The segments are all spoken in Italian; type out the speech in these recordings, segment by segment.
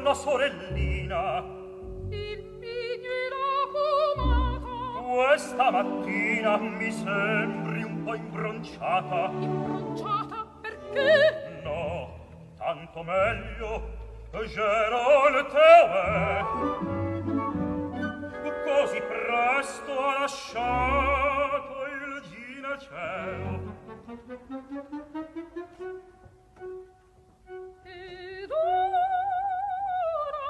la sorellina. Il pigno e la pomata. Questa mattina mi sembri un po' imbronciata. Imbronciata perché? No, tanto meglio. Gerolte, così presto ha lasciato il gineceo. Ed ora,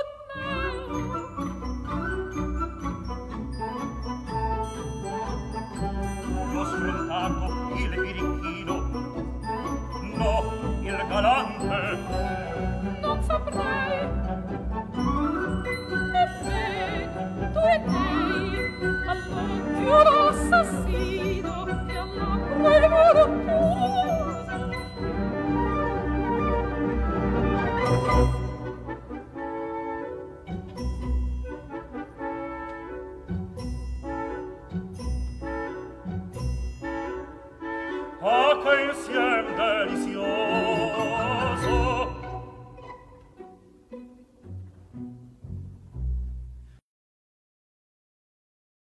L'ho sfrontato il birichino, no, il galante. non saprei. Ebbene, tu e lei, all'occhio l'assassino e all'acqua il voluttuoso. Ah, che insieme